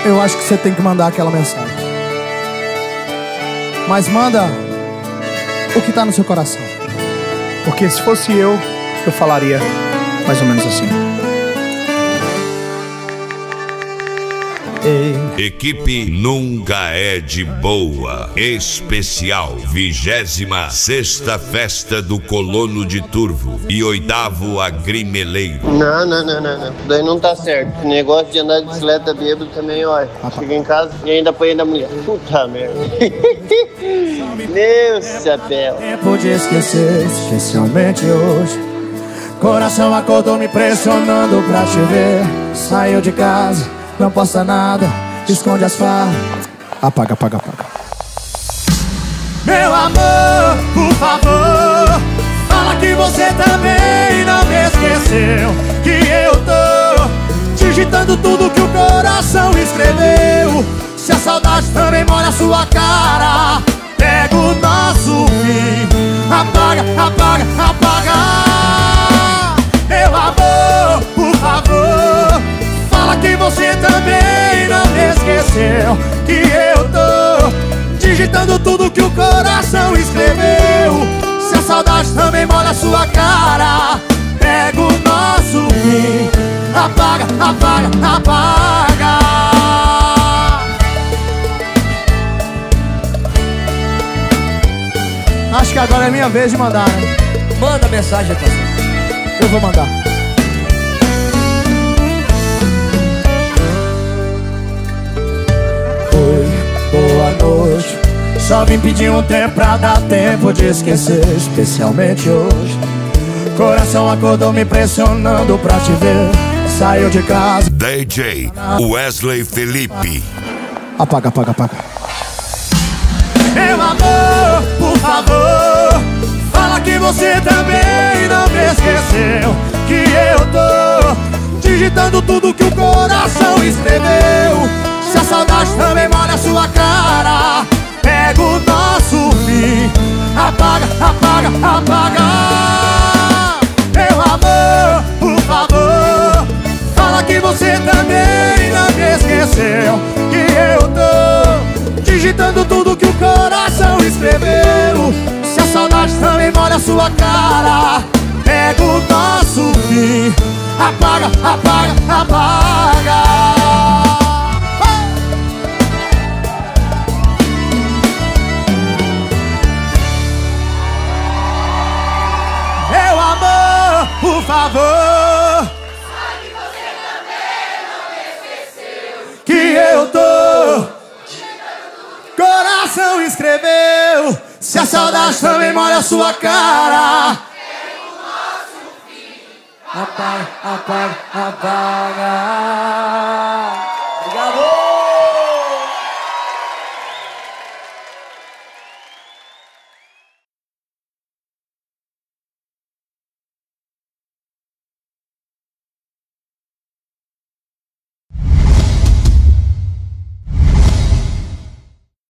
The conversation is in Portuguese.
eu acho que você tem que mandar aquela mensagem. Mas manda o que tá no seu coração. Porque se fosse eu falaria mais ou menos assim. Ei. Equipe Nunca é de Boa. Especial 26ª Festa do Colono de Turvo e 8º Agrimeleiro. Não. Daí não tá certo. O negócio de andar de bicicleta bêbado também, olha. Chega em casa e ainda apanha da mulher. Puta merda. Meu chapéu. Tempo de esquecer, especialmente hoje. Coração acordou me pressionando pra te ver. Saiu de casa, não posta nada, esconde as farras. Apaga. Meu amor, por favor, fala que você também não me esqueceu. Que eu tô digitando tudo que o coração escreveu. Se a saudade também molha a sua cara, pega o nosso fim. Apaga. Meu amor, por favor, fala que você também não me esqueceu. Que eu tô digitando tudo que o coração escreveu. Se a saudade também molha a sua cara, pega o nosso fim. Apaga. Acho que agora é minha vez de mandar, né? Manda mensagem, atenção. Eu vou mandar. Oi, boa noite. Só vim pedir um tempo pra dar tempo de esquecer, especialmente hoje. Coração acordou me pressionando pra te ver. Saiu de casa. DJ Wesley Felipe. Apaga. Meu amor, por favor, fala que você também não me esqueceu. Que eu tô digitando tudo que o coração escreveu. Se a saudade também molha a sua cara, pega o nosso fim. Apaga. Meu amor, por favor, fala que você também não me esqueceu. Que eu tô digitando tudo que o coração escreveu. Se a saudade também molha a sua cara, pega o nosso fim. Apaga. Meu amor, por favor, fala que você também não me esqueceu. Que eu tô coração escreveu. Se a saudade também molha a sua cara, é o nosso fim. Apaga. Obrigado.